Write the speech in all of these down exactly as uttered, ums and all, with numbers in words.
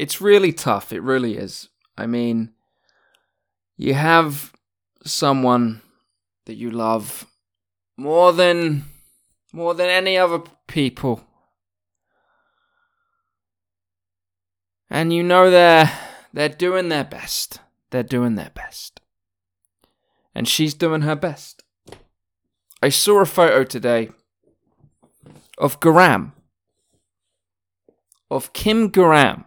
It's really tough. It really is. I mean, you have someone that you love more than more than any other people. And you know they're they're doing their best. They're doing their best. And she's doing her best. I saw a photo today of Garam. Of Kim Garam.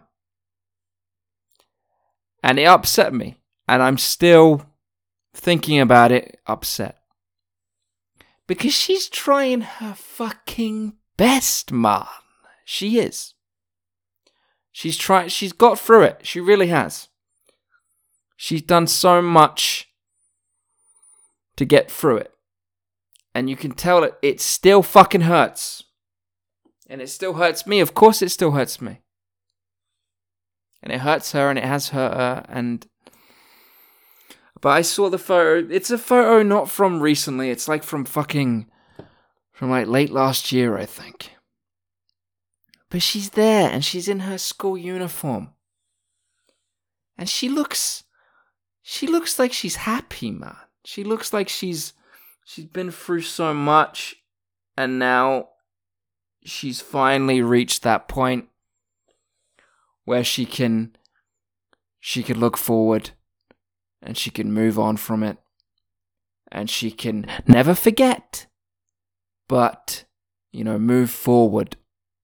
And it upset me. And I'm still thinking about it upset. Because she's trying her fucking best, man. She is. She's tried, she's got through it. She really has. She's done so much to get through it. And you can tell that it still fucking hurts. And it still hurts me. Of course it still hurts me. And it hurts her and it has hurt her. And But I saw the photo. It's a photo not from recently. It's like from fucking... From like late last year, I think. But she's there and she's in her school uniform. And she looks... She looks like she's happy, man. She looks like she's... She's been through so much. And now... She's finally reached that point. Where she can... She can look forward. And she can move on from it. And she can never forget. But, you know, move forward.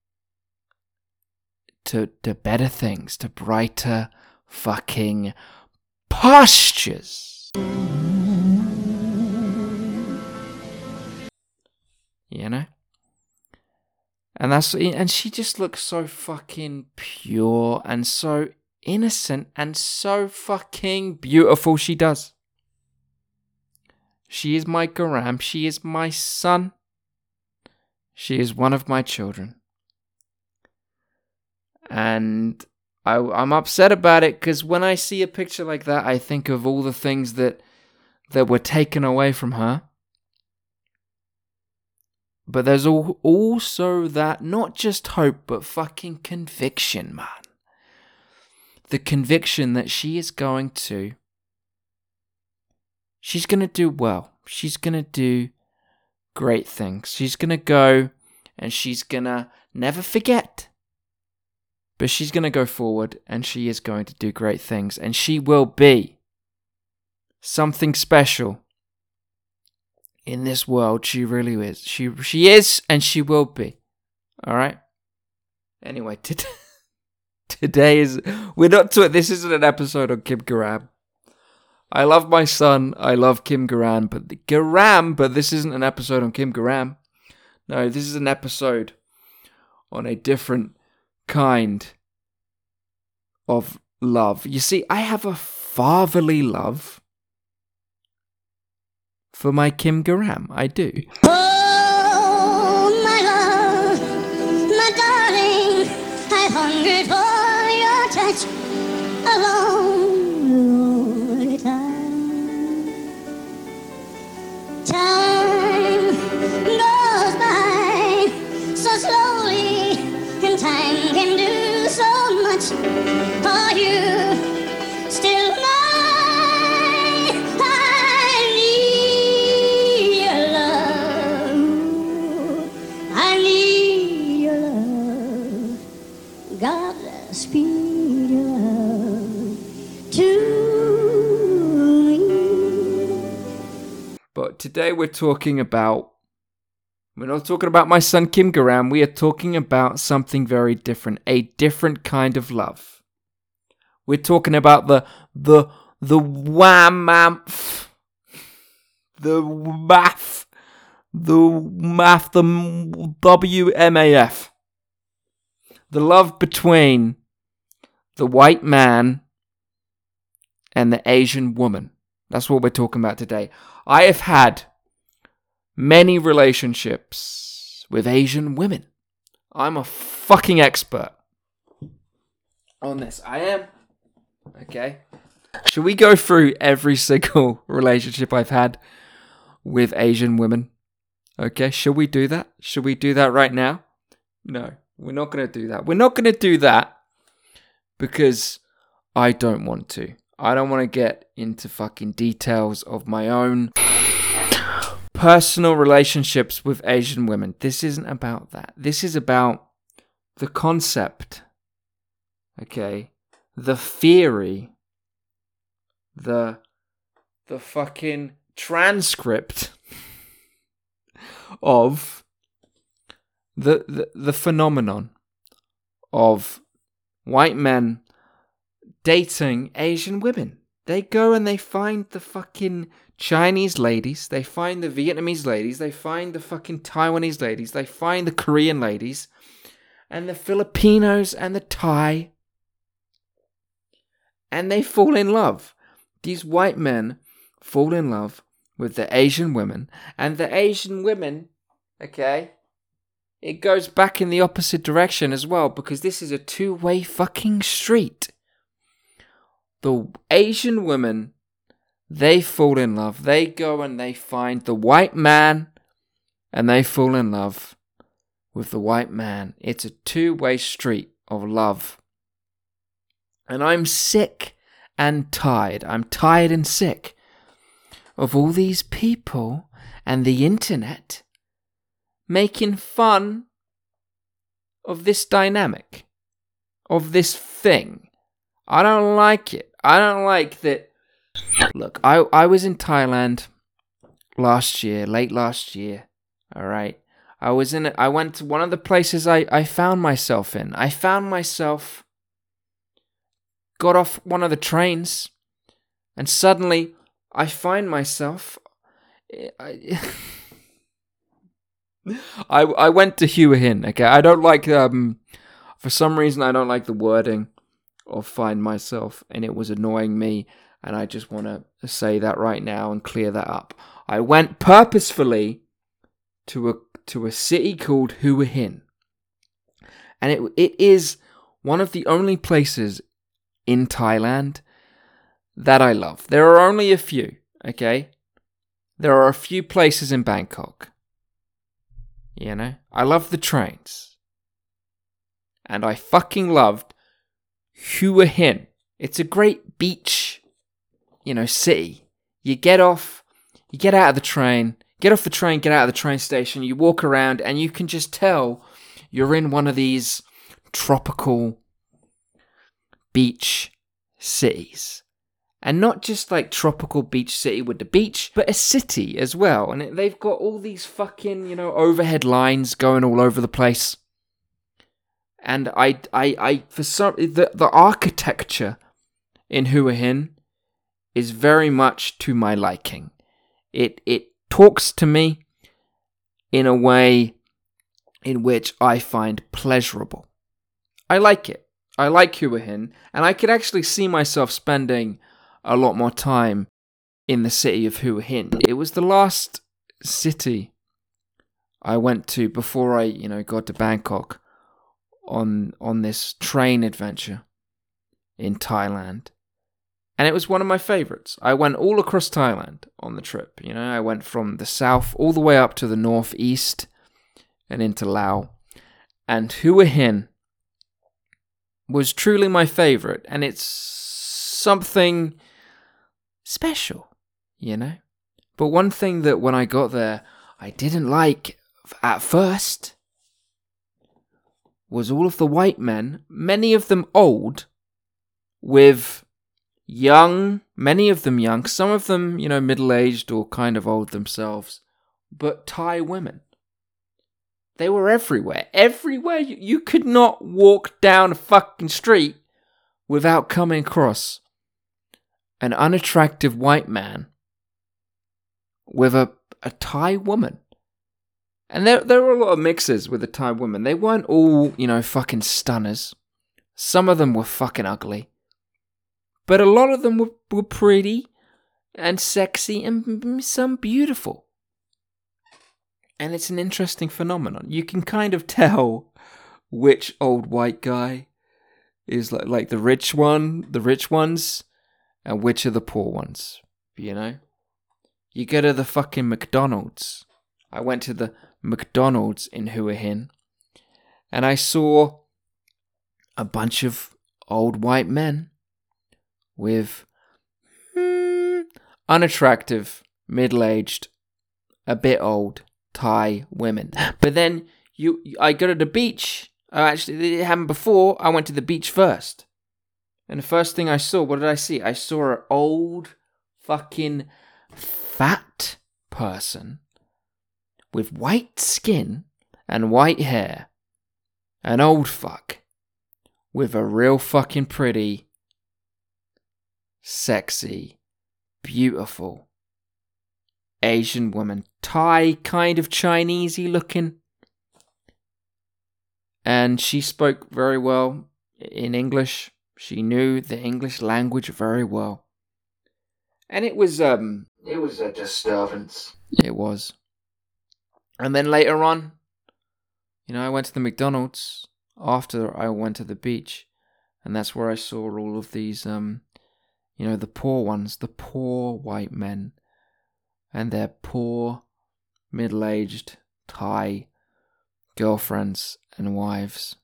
To, to better things. To brighter fucking pastures. You know? And that's and she just looks so fucking pure and so innocent and so fucking beautiful. She does. She is my Garam. She is my son. She is one of my children. And I, I'm upset about it because when I see a picture like that, I think of all the things that that were taken away from her. But there's also that, not just hope, but fucking conviction, man. The conviction that she is going to, she's going to do well. She's going to do great things. She's going to go and she's going to never forget. But she's going to go forward and she is going to do great things. And she will be something special. In this world, she really is. She she is, and she will be. All right. Anyway, today, today is we're not to it. This isn't an episode on Kim Garam. I love my son. I love Kim Garam, but the Garam. But this isn't an episode on Kim Garam. No, this is an episode on a different kind of love. You see, I have a fatherly love. For my Kim Garam, I do. Oh, my love, my darling, I've hungered for your touch a long, long time. Time goes by so slowly, and time can do so much for you. Still mine. Speed your love to me. But today we're talking about, we're not talking about my son Kim Garam, we are talking about something very different, a different kind of love. We're talking about the, the, the wham-mamph, the math, the math, the W M A F. The love between the white man and the Asian woman. That's what we're talking about today. I have had many relationships with Asian women. I'm a fucking expert on this. I am. Okay. Should we go through every single relationship I've had with Asian women? Okay, should we do that? Should we do that right now? No. We're not going to do that. We're not going to do that because I don't want to. I don't want to get into fucking details of my own personal relationships with Asian women. This isn't about that. This is about the concept, okay? The theory, the the fucking transcript of the, the the phenomenon of white men dating Asian women. They go and they find the fucking Chinese ladies, they find the Vietnamese ladies, they find the fucking Taiwanese ladies, they find the Korean ladies, and the Filipinos and the Thai, and they fall in love. These white men fall in love with the Asian women, and the Asian women, okay, it goes back in the opposite direction as well, because this is a two-way fucking street. The Asian women, they fall in love. They go and they find the white man, and they fall in love with the white man. It's a two-way street of love. And I'm sick and tired. I'm tired and sick of all these people and the internet making fun of this dynamic, of this thing. I don't like it. I don't like that. Look, I, I was in Thailand last year, late last year, alright? I was in, I went to one of the places I, I found myself in. I found myself, got off one of the trains, and suddenly I find myself, I, I, I went to Hua Hin, okay? I don't like, um, for some reason I don't like the wording of find myself, and it was annoying me, and I just want to say that right now and clear that up. I went purposefully to a to a city called Hua Hin, and it it is one of the only places in Thailand that I love. There are only a few, okay? There are a few places in Bangkok. You know? I love the trains. And I fucking loved Hua Hin. It's a great beach, you know, city. You get off, you get out of the train, get off the train, get out of the train station, you walk around, and you can just tell you're in one of these tropical beach cities. And not just like tropical beach city with the beach, but a city as well. And it, they've got all these fucking, you know, overhead lines going all over the place. And I, I, I, for some, the, the architecture in Hua Hin is very much to my liking. It, it talks to me in a way in which I find pleasurable. I like it. I like Hua Hin, and I could actually see myself spending a lot more time in the city of Hua Hin. It was the last city I went to before I, you know, got to Bangkok on on this train adventure in Thailand. And it was one of my favorites. I went all across Thailand on the trip. You know, I went from the south all the way up to the northeast and into Laos. And Hua Hin was truly my favorite. And it's something special, you know? But one thing that when I got there, I didn't like at first was all of the white men, many of them old, with young, many of them young, some of them, you know, middle-aged or kind of old themselves, but Thai women. They were everywhere. Everywhere. You, you could not walk down a fucking street without coming across an unattractive white man with a, a Thai woman. And there there were a lot of mixes with the Thai women. They weren't all, you know, fucking stunners. Some of them were fucking ugly. But a lot of them were, were pretty and sexy and some beautiful. And it's an interesting phenomenon. You can kind of tell which old white guy is like, like the rich one, the rich ones, and which are the poor ones, you know? You go to the fucking McDonald's. I went to the McDonald's in Hua Hin, and I saw a bunch of old white men with hmm, unattractive, middle-aged, a bit old Thai women. But then you, I go to the beach. Oh, actually, it happened before. I went to the beach first. And the first thing I saw, what did I see? I saw an old fucking fat person with white skin and white hair. An old fuck with a real fucking pretty, sexy, beautiful Asian woman. Thai, kind of Chinesey looking. And she spoke very well in English. She knew the English language very well. And it was, um... It was a disturbance. It was. And then later on, you know, I went to the McDonald's after I went to the beach. And that's where I saw all of these, um... you know, the poor ones. The poor white men. And their poor, middle-aged Thai girlfriends and wives.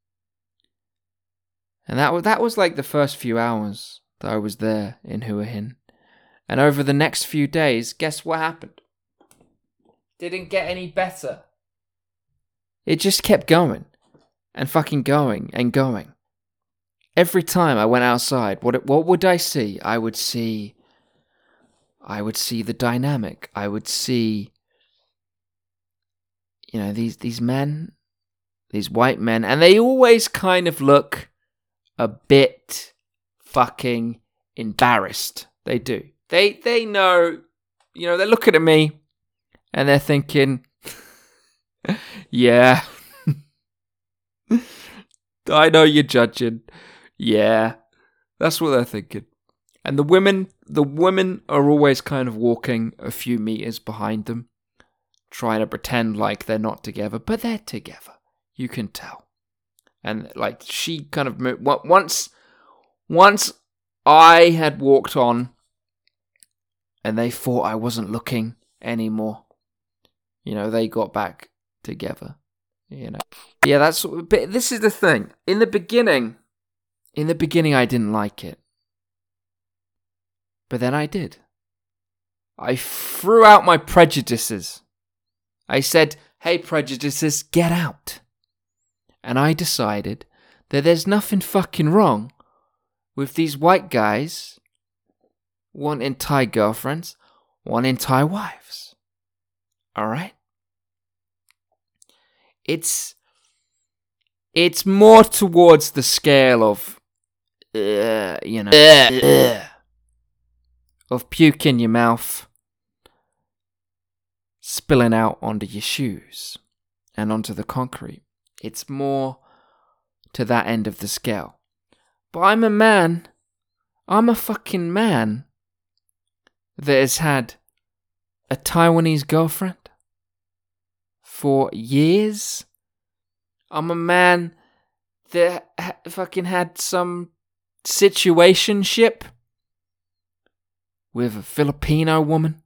And that was, that was like the first few hours that I was there in Hua Hin. And over the next few days, guess what happened? Didn't get any better. It just kept going. And fucking going and going. Every time I went outside, what what would I see? I would see... I would see the dynamic. I would see... You know, these, these men... These white men. And they always kind of look... a bit fucking embarrassed. They do. They they know, you know, they're looking at me and they're thinking, yeah, I know you're judging. Yeah, that's what they're thinking. And the women, the women are always kind of walking a few meters behind them, trying to pretend like they're not together, but they're together. You can tell. And like she kind of moved, once, once I had walked on, and they thought I wasn't looking anymore. You know, they got back together. You know, yeah, that's. But this is the thing. In the beginning, in the beginning, I didn't like it, but then I did. I threw out my prejudices. I said, "Hey, prejudices, get out." And I decided that there's nothing fucking wrong with these white guys wanting Thai girlfriends, wanting Thai wives. Alright? It's... It's more towards the scale of... Uh, you know... Uh, uh, of puke in your mouth, spilling out onto your shoes and onto the concrete. It's more to that end of the scale. But I'm a man. I'm a fucking man that has had a Taiwanese girlfriend for years. I'm a man that ha- fucking had some situationship with a Filipino woman.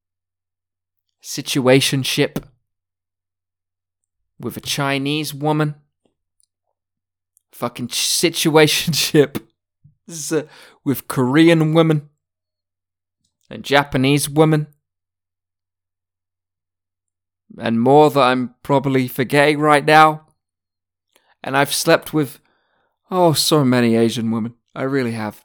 Situationship with a Chinese woman. Fucking situationship with Korean women. And Japanese women. And more that I'm probably forgetting right now. And I've slept with, oh, so many Asian women. I really have.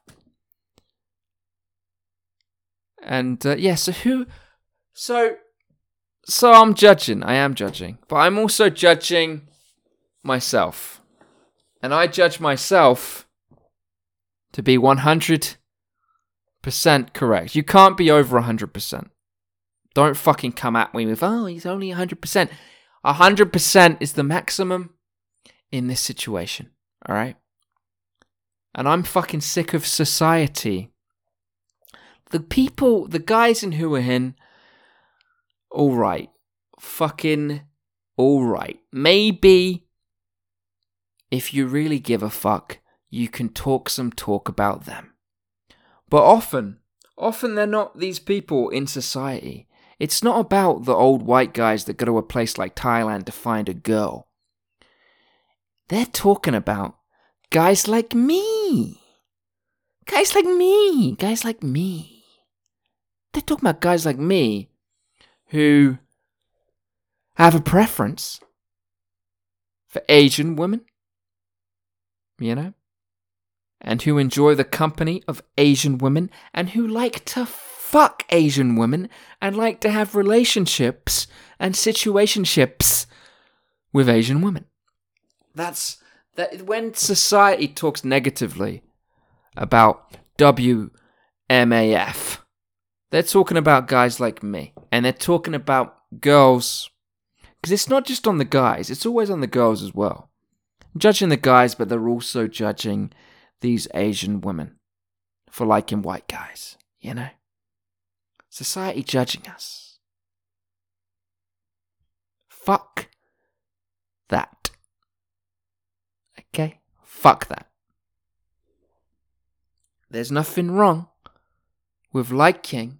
And, uh, yeah, so who... So... So I'm judging. I am judging. But I'm also judging myself. And I judge myself to be one hundred percent correct. You can't be over one hundred percent. Don't fucking come at me with, oh, he's only one hundred percent. one hundred percent is the maximum in this situation. Alright? And I'm fucking sick of society. The people, the guys in Hua Hin, alright. Fucking alright. Maybe if you really give a fuck, you can talk some talk about them. But often, often they're not these people in society. It's not about the old white guys that go to a place like Thailand to find a girl. They're talking about guys like me. Guys like me. Guys like me. They're talking about guys like me who have a preference for Asian women, you know, and who enjoy the company of Asian women and who like to fuck Asian women and like to have relationships and situationships with Asian women. That's that. When society talks negatively about W M A F, they're talking about guys like me, and they're talking about girls, because it's not just on the guys, it's always on the girls as well. Judging the guys, but they're also judging these Asian women for liking white guys, you know? Society judging us. Fuck that. Okay? Fuck that. There's nothing wrong with liking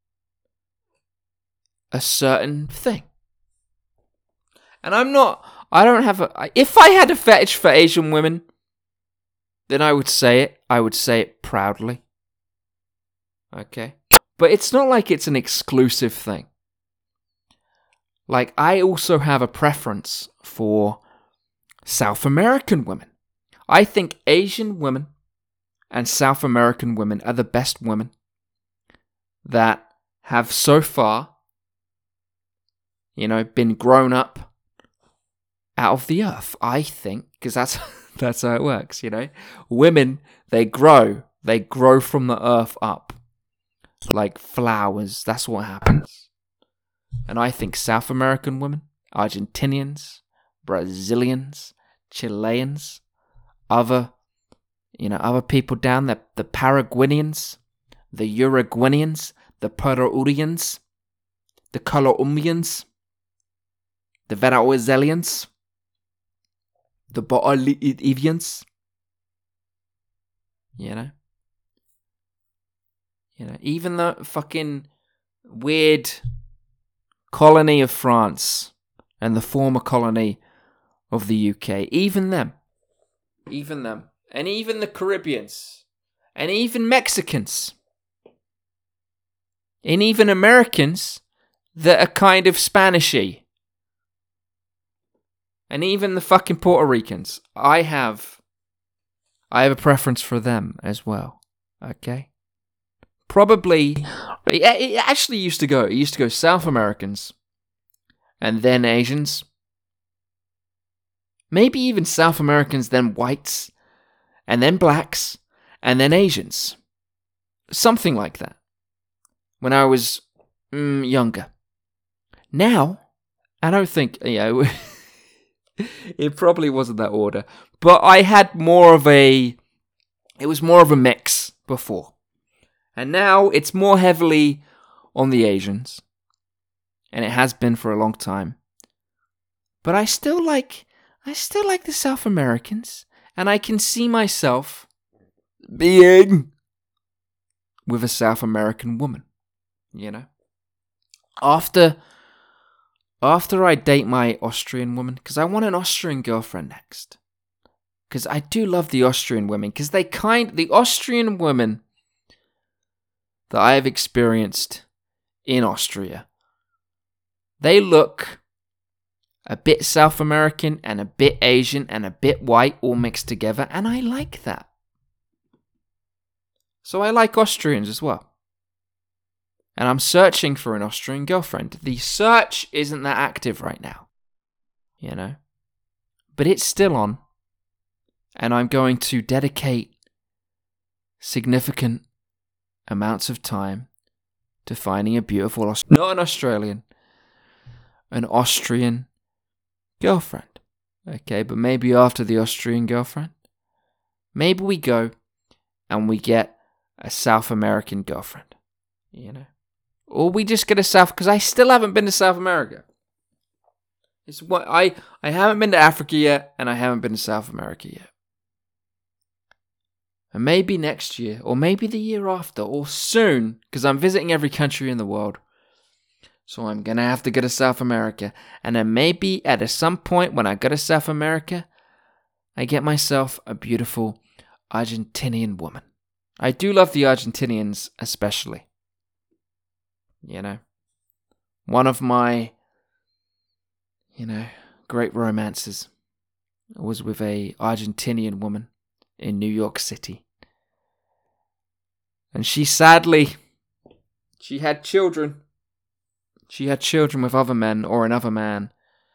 a certain thing. And I'm not, I don't have a, if I had a fetish for Asian women, then I would say it. I would say it proudly. Okay? But it's not like it's an exclusive thing. Like, I also have a preference for South American women. I think Asian women and South American women are the best women that have so far, you know, been grown up out of the earth, I think, because that's that's how it works, you know. Women, they grow, they grow from the earth up, like flowers. That's what happens. And I think South American women, Argentinians, Brazilians, Chileans, other, you know, other people down there, the Paraguayans, the Uruguayans, the Peruvians, the Colombians, the Venezuelans, the Bolivians, you know, you know, even the fucking weird colony of France and the former colony of the U K, even them, even them, and even the Caribbeans, and even Mexicans, and even Americans that are kind of Spanishy. And even the fucking Puerto Ricans. I have... I have a preference for them as well. Okay? Probably... It, it actually used to go... It used to go South Americans. And then Asians. Maybe even South Americans, then whites. And then blacks. And then Asians. Something like that. When I was... Mm, younger. Now... I don't think... You know... It probably wasn't that order. But I had more of a... It was more of a mix before. And now it's more heavily on the Asians. And it has been for a long time. But I still like... I still like the South Americans. And I can see myself being with a South American woman. You know? After... After I date my Austrian woman, because I want an Austrian girlfriend next. Because I do love the Austrian women, because they kind, the Austrian women that I have experienced in Austria, they look a bit South American and a bit Asian and a bit white all mixed together, and I like that. So I like Austrians as well. And I'm searching for an Austrian girlfriend. The search isn't that active right now. You know? But it's still on. And I'm going to dedicate significant amounts of time to finding a beautiful, Aust- not an Australian, an Austrian girlfriend. Okay, but maybe after the Austrian girlfriend, maybe we go and we get a South American girlfriend. You know? Or we just get a South... Because I still haven't been to South America. It's what I, I haven't been to Africa yet, and I haven't been to South America yet. And maybe next year, or maybe the year after, or soon, because I'm visiting every country in the world. So I'm going to have to go to South America. And then maybe at some point when I go to South America, I get myself a beautiful Argentinian woman. I do love the Argentinians especially. You know, one of my, you know, great romances was with a Argentinian woman in New York City. And she sadly, she had children. She had children with other men or another man.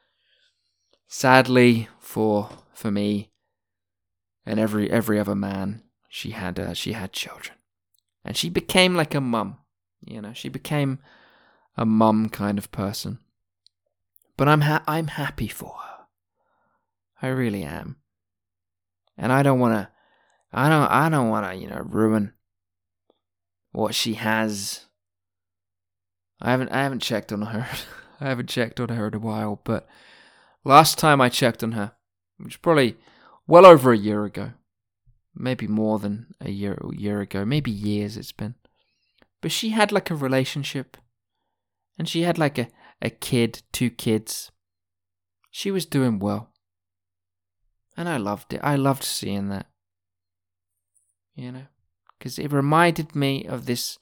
Sadly for for me and every every other man, she had uh, she had children. And she became like a mum. You know, she became a mum kind of person. But I'm ha- I'm happy for her. I really am. And I don't want to I don't I don't want to, you know, ruin what she has. I haven't I haven't checked on her. I haven't checked on her in a while, but last time I checked on her, which was probably well over a year ago. Maybe more than a year a year ago, maybe years it's been. But she had like a relationship. And she had like a, a kid, two kids. She was doing well. And I loved it. I loved seeing that. You know? Because it reminded me of this.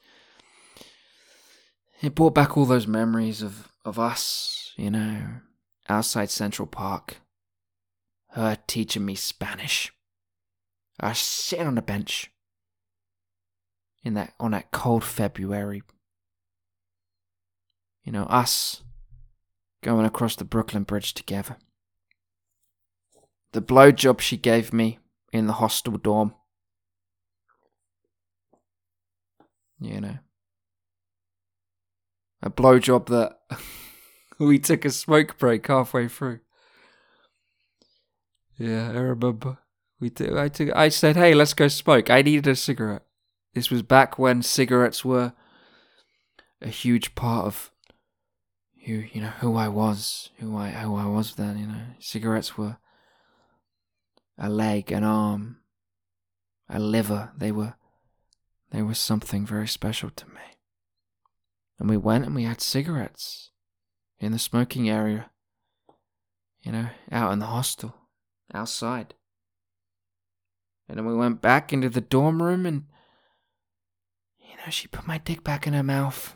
It brought back all those memories of, of us, you know, outside Central Park. Her teaching me Spanish. I was sitting on a bench. In that on that cold February. You know, us going across the Brooklyn Bridge together. The blowjob she gave me in the hostel dorm. You know. A blowjob that we took a smoke break halfway through. Yeah, I remember. We did, I took. I said, "Hey, let's go smoke." I needed a cigarette. This was back when cigarettes were a huge part of who, you know, who I was, who I, who I was then. You know, cigarettes were a leg, an arm, a liver. They were, they were something very special to me. And we went and we had cigarettes in the smoking area. You know, out in the hostel, outside. And then we went back into the dorm room and, you know, she put my dick back in her mouth.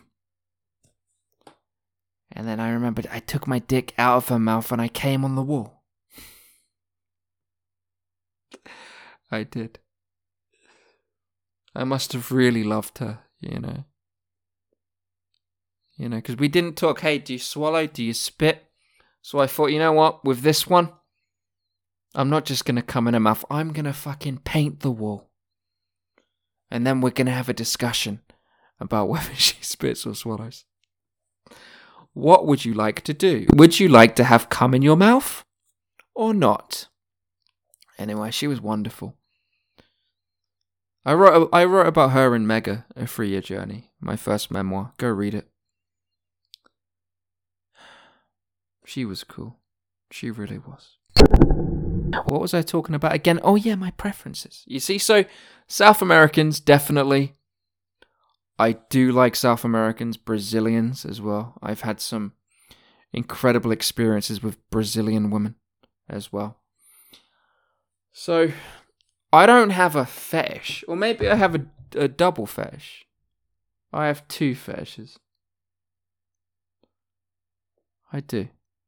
And then I remembered I took my dick out of her mouth and I came on the wall. I did. I must have really loved her, you know. You know, because we didn't talk, hey, do you swallow? Do you spit? So I thought, you know what, with this one, I'm not just going to come in her mouth. I'm going to fucking paint the wall. And then we're going to have a discussion about whether she spits or swallows. What would you like to do? Would you like to have cum in your mouth? Or not? Anyway, she was wonderful. I wrote I wrote about her in Mega, A Three-Year Journey, my first memoir. Go read it. She was cool. She really was. What was I talking about again? Oh yeah, my preferences. You see, so South Americans, definitely. I do like South Americans, Brazilians as well. I've had some incredible experiences with Brazilian women as well. So, I don't have a fetish, or maybe I have a, a double fetish. I have two fetishes. I do.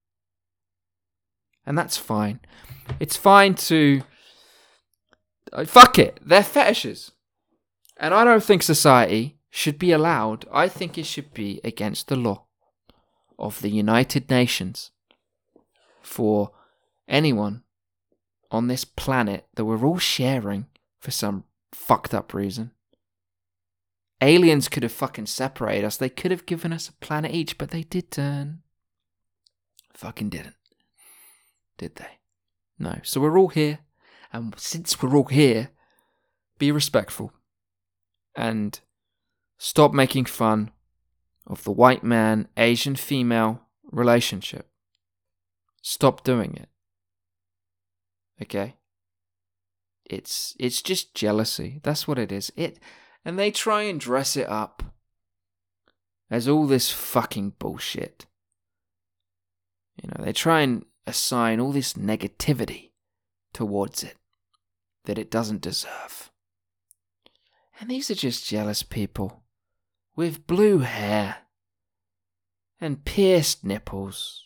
And that's fine. It's fine to... Uh, fuck it. They're fetishes. And I don't think society should be allowed. I think it should be against the law of the United Nations for anyone on this planet that we're all sharing for some fucked up reason. Aliens could have fucking separated us. They could have given us a planet each, but they didn't. Fucking didn't. Did they? No. So we're all here. And since we're all here, be respectful. And stop making fun of the white man, Asian female relationship. Stop doing it. Okay? It's it's just jealousy. That's what it is. It and they try and dress it up as all this fucking bullshit. You know, they try and assign all this negativity towards it that it doesn't deserve. And these are just jealous people with blue hair and pierced nipples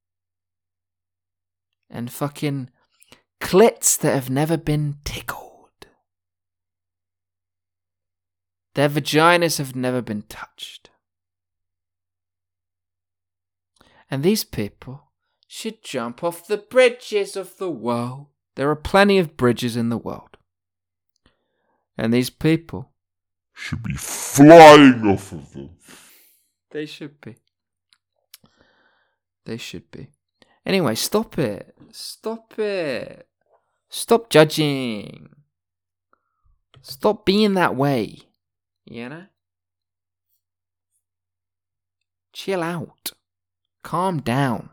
and fucking clits that have never been tickled. Their vaginas have never been touched. And these people should jump off the bridges of the world. There are plenty of bridges in the world. And these people should be flying off of them. They should be. They should be. Anyway, stop it. Stop it. Stop judging. Stop being that way. You know? Chill out. Calm down.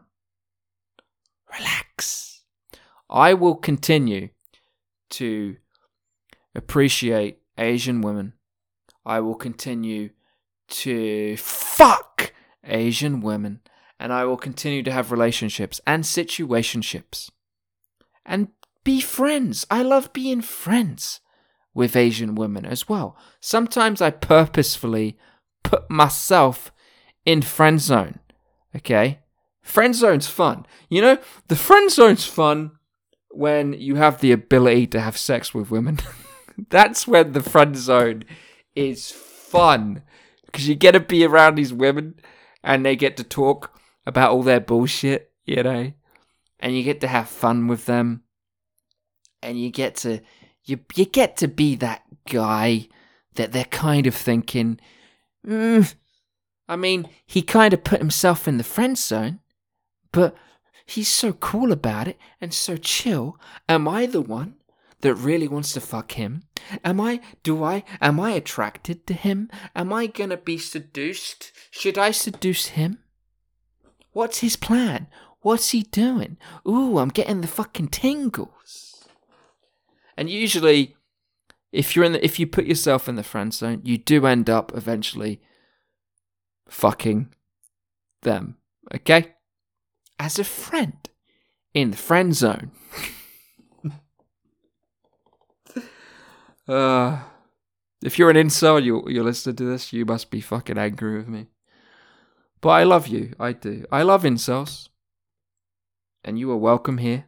Relax. I will continue to appreciate Asian women. I will continue to fuck Asian women. And I will continue to have relationships and situationships. And be friends. I love being friends with Asian women as well. Sometimes I purposefully put myself in friend zone. Okay? Friend zone's fun. You know, the friend zone's fun when you have the ability to have sex with women. That's when the friend zone is fun. Because you get to be around these women and they get to talk about all their bullshit, you know? And you get to have fun with them. And you get to you you get to be that guy that they're kind of thinking, mm, I mean, he kind of put himself in the friend zone, but he's so cool about it and so chill. Am I the one that really wants to fuck him? Am I, do I, am I attracted to him? Am I gonna be seduced? Should I seduce him? What's his plan? What's he doing? Ooh, I'm getting the fucking tingles. And usually, if you're in the, if you put yourself in the friend zone, you do end up eventually fucking them. Okay? As a friend in the friend zone. uh, if you're an incel, you you're listening to this, you must be fucking angry with me. But I love you. I do. I love incels. And you are welcome here.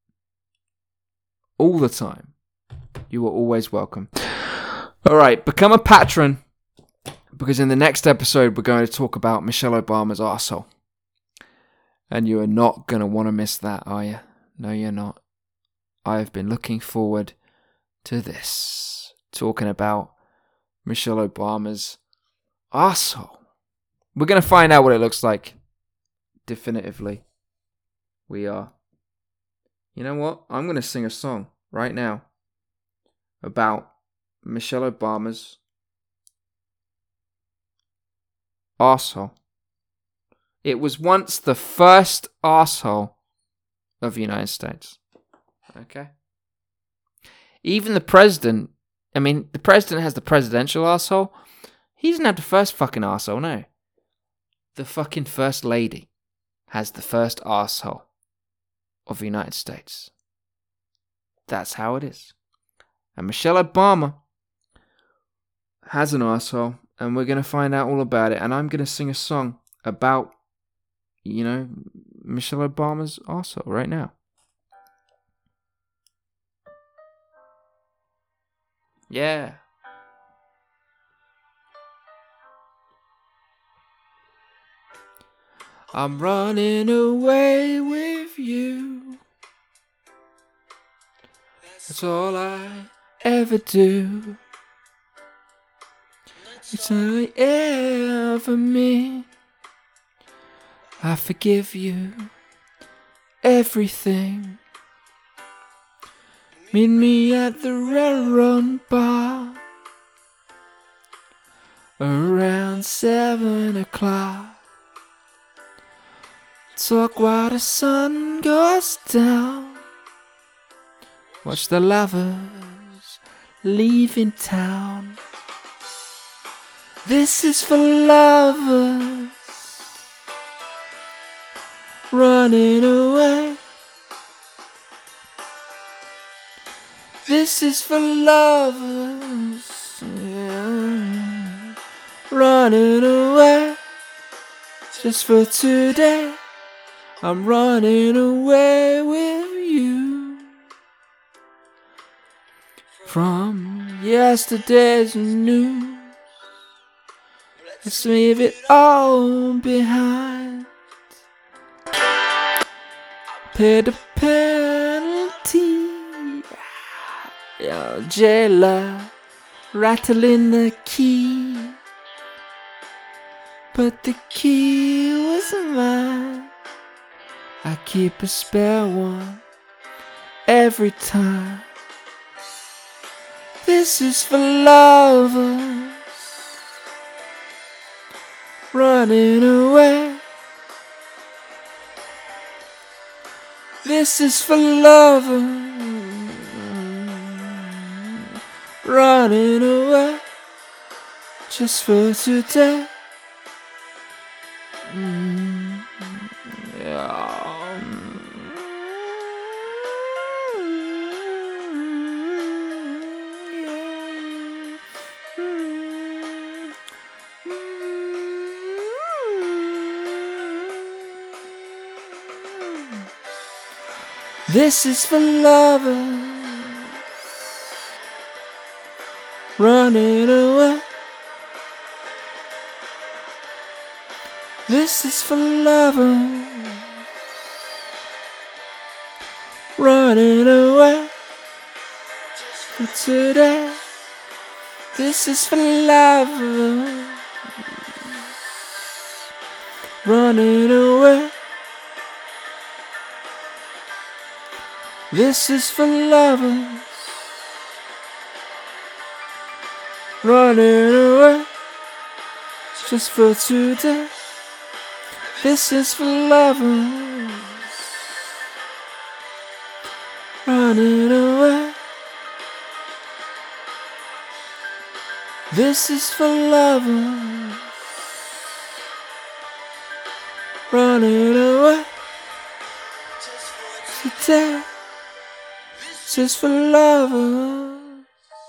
All the time. You are always welcome. Alright, become a patron. Because in the next episode, we're going to talk about Michelle Obama's arsehole. And you are not going to want to miss that, are you? No, you're not. I have been looking forward to this. Talking about Michelle Obama's arsehole. We're going to find out what it looks like. Definitively. We are. You know what? I'm going to sing a song right now about Michelle Obama's arsehole. It was once the first arsehole of the United States. Okay? Even the president, I mean, the president has the presidential arsehole. He doesn't have the first fucking arsehole, no. The fucking first lady has the first arsehole of the United States. That's how it is. And Michelle Obama has an arsehole, and we're going to find out all about it. And I'm going to sing a song about, you know, Michelle Obama's arsehole right now. Yeah. I'm running away with you. That's all I ever do. It's all I ever mean. I forgive you everything. Meet me at the railroad bar around seven o'clock. Talk while the sun goes down. Watch the lovers leaving town. This is for lovers running away. This is for lovers, yeah. Running away just for today. I'm running away with you from yesterday's news. Let's leave it all behind. Pay the penalty. Yeah, jailer rattling the key, but the key was mine. I keep a spare one every time. This is for lovers running away. This is for lovers running away just for today. Mm, yeah. This is for lovers running away. This is for lovers running away for today. This is for lovers running away. This is for lovers running away just for today. This is for lovers running away. This is for lovers running away today. This is for lovers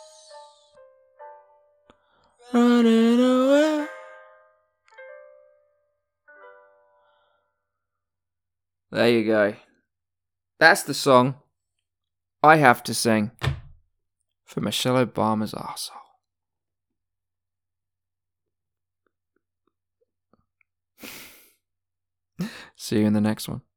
running away. There you go. That's the song I have to sing for Michelle Obama's arsehole. See you in the next one.